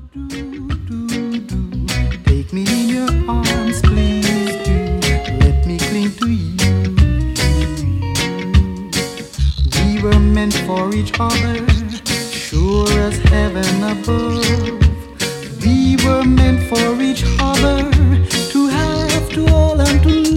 Take me in your arms, please do. Let me cling to you. We were meant for each other, sure as heaven above. We were meant for each other, to have, to all, and to